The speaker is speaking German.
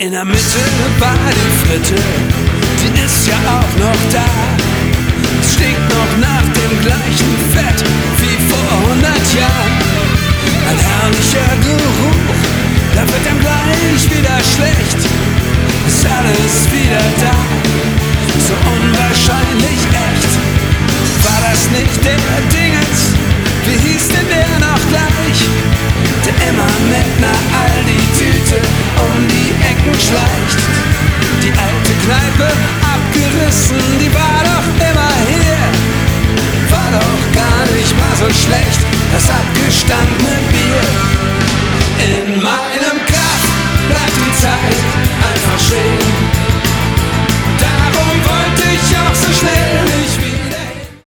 In der Mitte war die Fritte, die ist ja auch noch da. Es stinkt noch nach dem gleichen Fett wie vor 100 Jahren. Ein herrlicher Geruch, da wird einem gleich wieder schlecht. Ist alles wieder da, so unwahrscheinlich echt. War das nicht der Dingens? Wie hieß denn der noch gleich? Der immer mit ner Aldi-Tüte um die Ecken schleicht. Die alte Kneipe abgerissen, die war doch immer hier. War doch gar nicht mal so schlecht, das abgestandene Bier. In